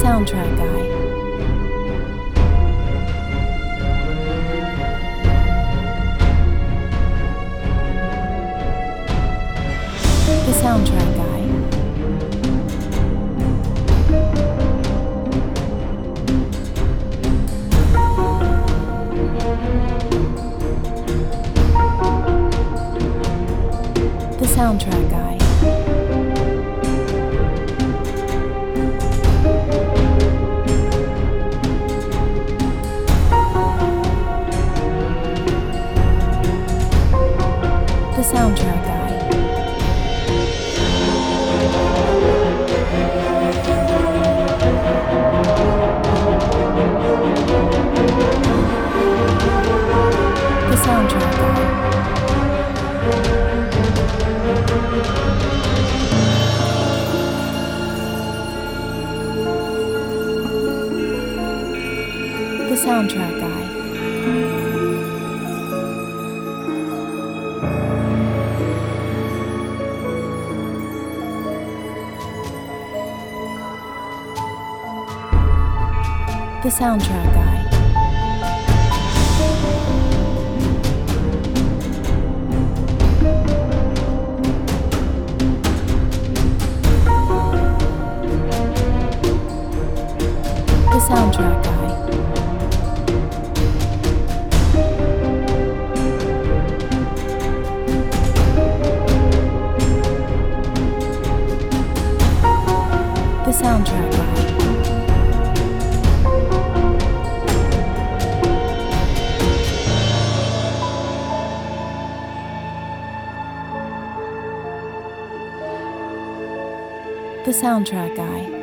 soundtrack guy. The soundtrack guy. The soundtrack guy. The soundtrack guy. The soundtrack guy. The soundtrack guy. The soundtrack guy. The soundtrack guy. The soundtrack guy. The soundtrack guy.